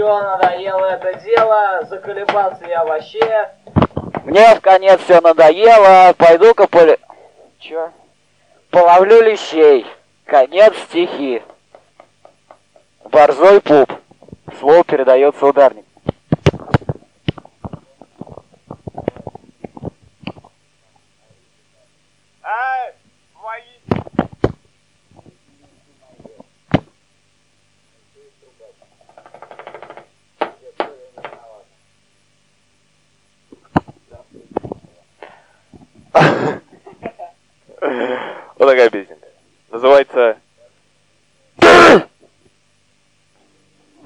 Все, надоело это дело, заколебался я вообще. Мне в конец все надоело, пойду-ка Чё? Половлю лещей. Конец стихи. Борзой пуп. Слово передается ударник. Вот такая песня.